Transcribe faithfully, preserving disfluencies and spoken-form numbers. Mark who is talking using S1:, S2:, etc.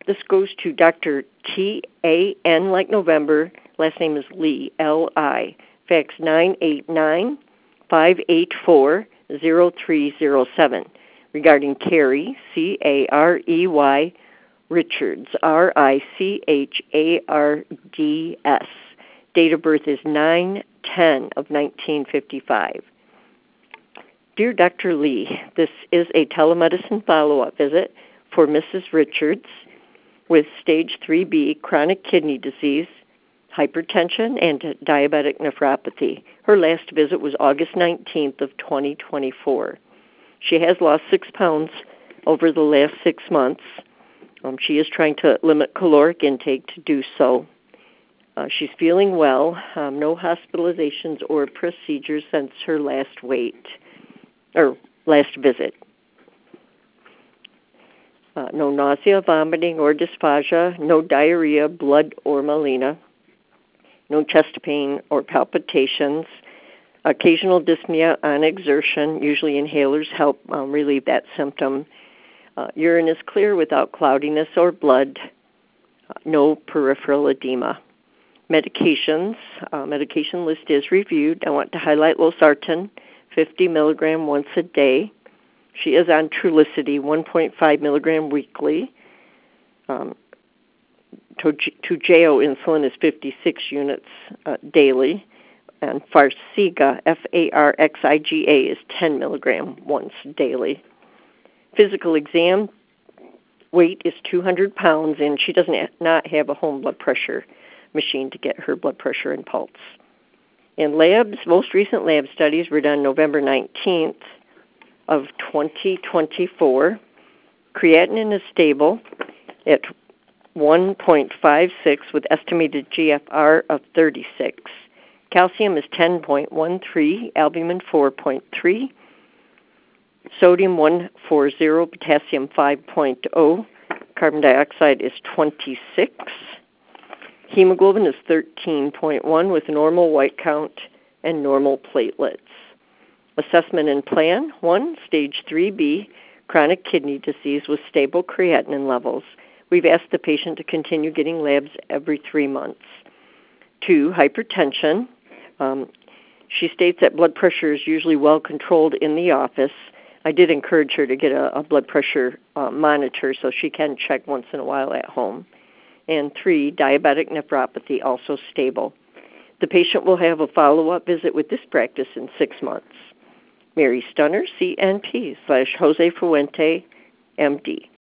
S1: This goes to Doctor T A N like November. Last name is Lee, L I. Fax nine eight nine, five eight four, zero three zero seven. Regarding Carey, C A R E Y, Richards, R I C H A R D S. Date of birth is nine ten of nineteen fifty-five. Dear Doctor Lee, this is a telemedicine follow-up visit for Missus Richards with stage three B chronic kidney disease, hypertension, and diabetic nephropathy. Her last visit was August nineteenth of twenty twenty-four. She has lost six pounds over the last six months. Um, she is trying to limit caloric intake to do so. Uh, she's feeling well. Um, no hospitalizations or procedures since her last weight or last visit. Uh, no nausea, vomiting, or dysphagia. No diarrhea, blood, or melena. No chest pain or palpitations. Occasional dyspnea on exertion. Usually inhalers help um, relieve that symptom. Uh, urine is clear without cloudiness or blood. Uh, no peripheral edema. Medications. Uh, medication list is reviewed. I want to highlight losartan, fifty milligram once a day. She is on Trulicity, one point five milligram weekly. Um, Toujeo insulin is fifty-six units uh, daily. And Farxiga, F A R X I G A, is ten milligram once daily. Physical exam, weight is two hundred pounds, and she does not have a home blood pressure machine to get her blood pressure and pulse. And labs, most recent lab studies were done November nineteenth of twenty twenty-four. Creatinine is stable at one point five six with estimated G F R of thirty-six. Calcium is ten point one three, albumin four point three, sodium one hundred forty, potassium five point zero, carbon dioxide is twenty-six. Hemoglobin is thirteen point one with normal white count and normal platelets. Assessment and plan. one. Stage three B, chronic kidney disease with stable creatinine levels. We've asked the patient to continue getting labs every three months. two. Hypertension. Um, she states that blood pressure is usually well controlled in the office. I did encourage her to get a, a blood pressure uh, monitor so she can check once in a while at home. And three, diabetic nephropathy, also stable. The patient will have a follow-up visit with this practice in six months. Mary Stunner, C N P, slash Jose Fuente, M D.